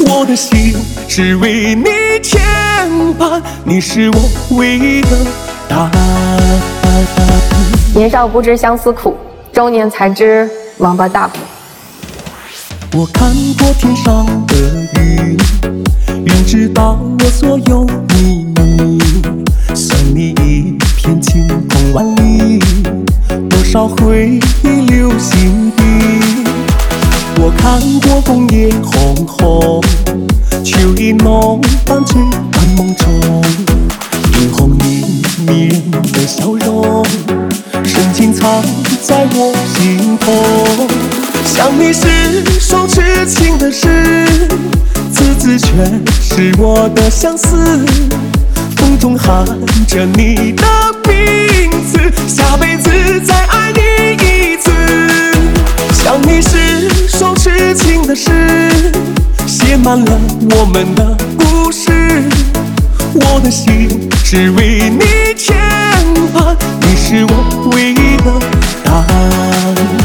我的心只为你牵绊，你是我唯一的答案。 年少不知相思苦，中年才知王八大补。 我看过天上的云，云知道我所有秘密，算你一片晴空万里，多少回忆留心底。我看过枫叶红红，秋意浓，伴醉半梦中，映红你迷人的笑容，深情藏在我心头。想你是首痴情的诗，字字却是我的相思，风中含着你的名字，下辈子再爱你一次。想你是首痴情的诗，写满了我们的故事，我的心只为你牵绊，你是我唯一的答案。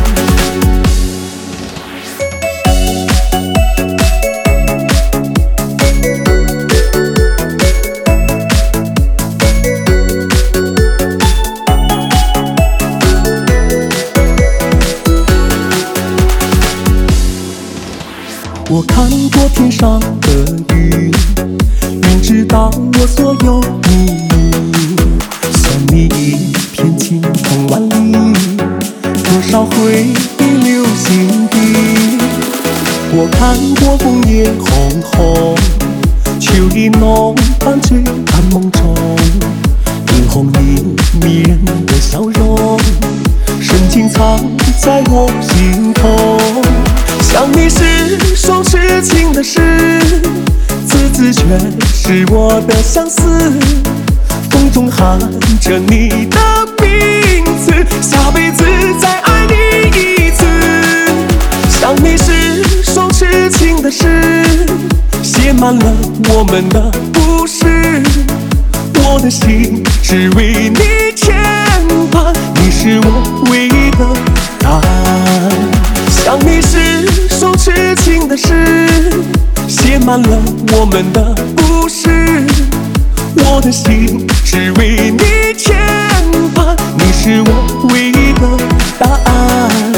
我看过天上的云，云知道我所有秘密，算你一片晴空万里，多少回忆留心底。我看过枫叶红红，秋意浓，伴醉半梦中，映红你迷人的笑容，深情藏在我心头。想你是首痴情的诗，字字却是我的相思，风中含着你的名字，下辈子再爱你一次。想你是首痴情的诗，写满了我们的故事，我的心只为你牵绊，你是我唯一的答案。想你是首痴情的诗，写满了我们的故事，我的心只为你牵绊，你是我唯一的答案。